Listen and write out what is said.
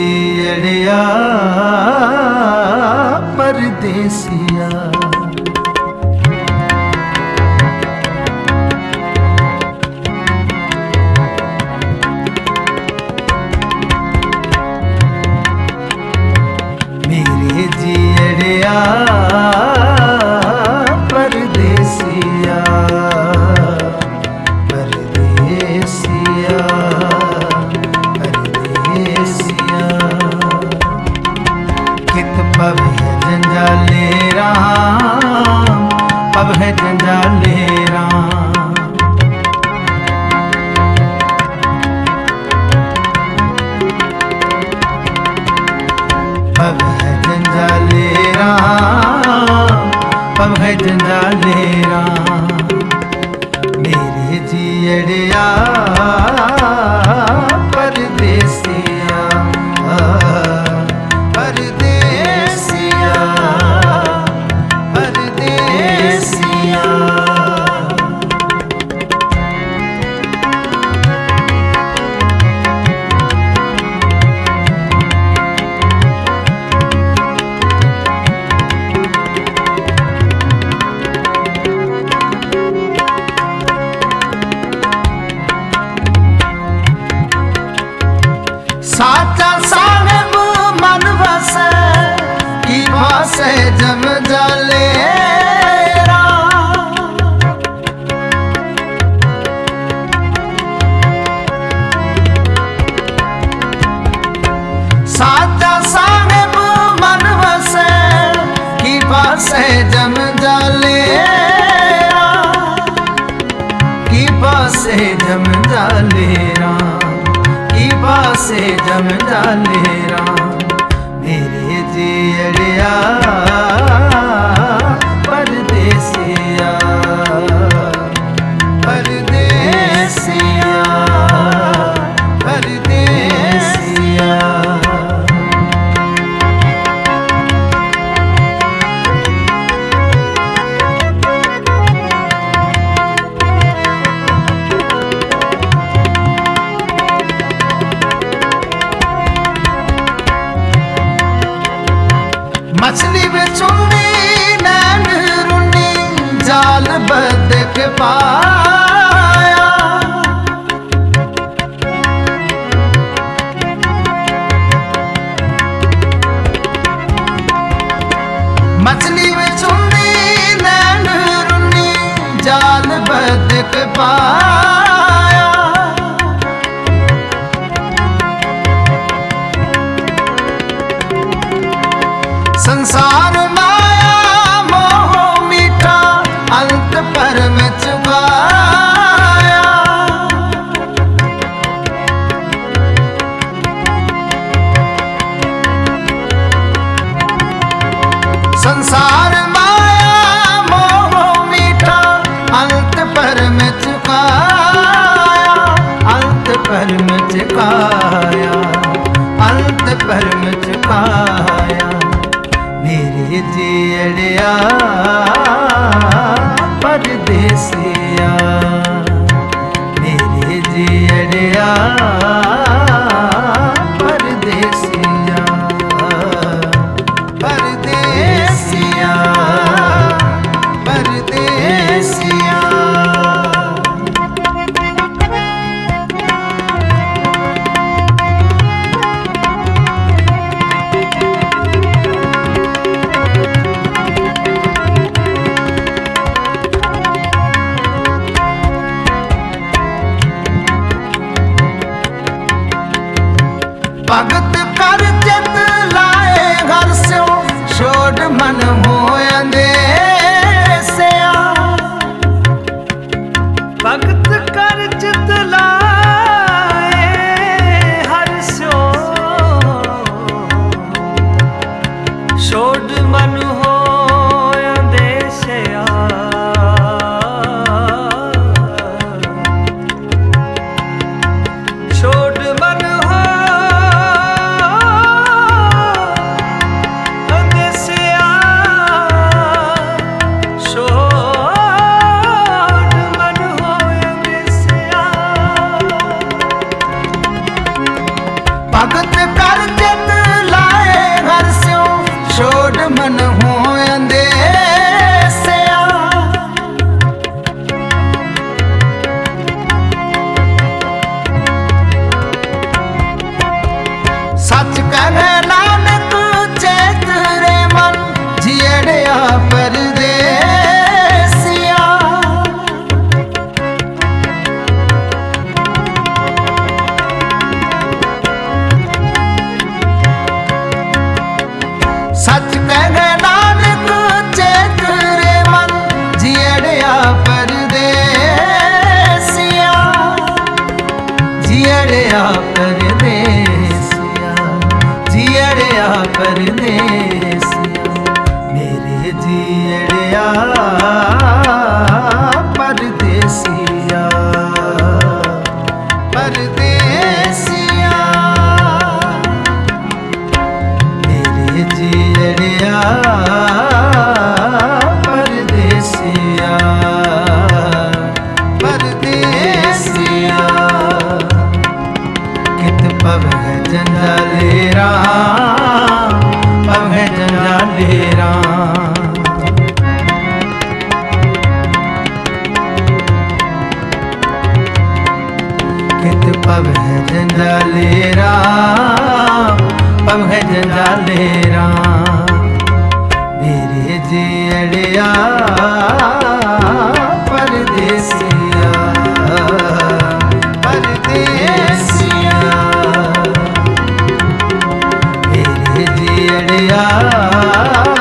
जीड़िया परदेसिया। मेरे जीड़िया परदेसिया परदेसिया परदेसिया। कित पब है जंजाले राम, पब है जंजाले राम। पब है जंजाले राम, पब है जंजाले राम। मेरे जीड़िया परदेसिया परदेसिया परदेसिया। साचा साहेब मन बसे की भासे जम जाले राम। साचा साहेब मन बसे की भासे जम जाले राम, की भासे जम जाले राम, से जम जाले राम। मेरे जीड़िया परदेसिया परदेसिया परदेसिया। मछली बेचुन्नी नैन रुन्नी जाल बदक पाया। मछली बेचुन्नी नैन रुन्नी जाल बदक पाया। संसार माया मोह मीठा अंत पर में चुकाया। संसार माया मोह मीठा अंत पर में चुकाया। अंत पर में चुकाया, अंत पर में चुकाया। मेरे जीड़िया परदेसिया मेरे जीड़िया परदेसिया परदेसिया परदेसिया। भगत कर चित लाए घर से छोड़ मन हो अंदेसिया। भगत कर चित लाए हर सो छोड़ मन हो अंदेसिया। छोड़ मन हो भगत कर मेरे जीड़िया परदेसिया परदेसिया मेरे जीड़िया परदेसिया परदेसिया कित पवह जंजालेरा पवह जंजालेरा कित पवह जंजालेरा पवह जंजालेरा मेरे जीड़िया परदेसिया परदेसिया मेरे जीड़िया